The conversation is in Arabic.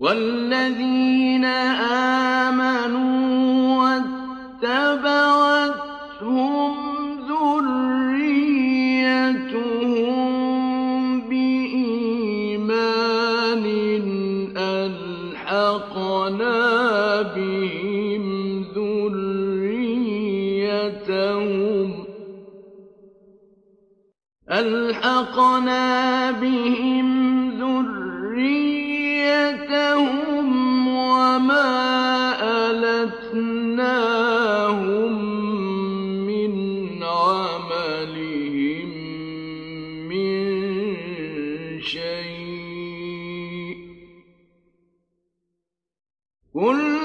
والذين آمنوا واتبعتهم ذريتهم بإيمان ألحقنا بهم ذريتهم وما ألتناهم من عملهم من شيء كل